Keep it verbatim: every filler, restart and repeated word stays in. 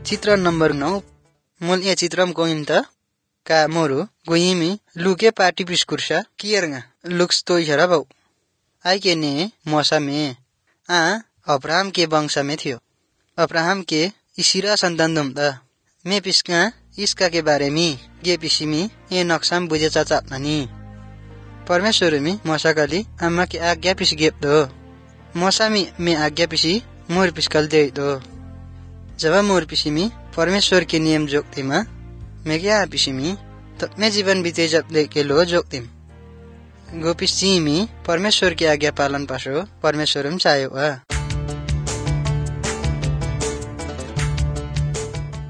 चित्र नंबर नौ मोल ये चित्रम कोइन त का मोरु गोइमी लुके पार्टी पिस्कुर्सा कियरंगा लुक्स तो इहरा भाउ आई के ने मौसा में आ अब्राहम के वंश में थियो अब्राहम के इसिरा संतान दुम त मैं पिस्का इसका के बारे में गे पिसिमी ये नक्शाम बुझे चाचा ननी परमेश्वर में मौसा काली अम्मा के आज्ञा पिस गेप दो मौसा में मैं आज्ञा पिसी मोर पिस्कल दे दो जब मोर पिसिमी परमेश्वर के नियम जोक्तिमा मैं क्या पिसिमी तो मैं जीवन बीते जब लेके लो जोक्तिम गोपिसी में परमेश्वर की आज्ञा पालन पासो परमेश्वरम चाहे वा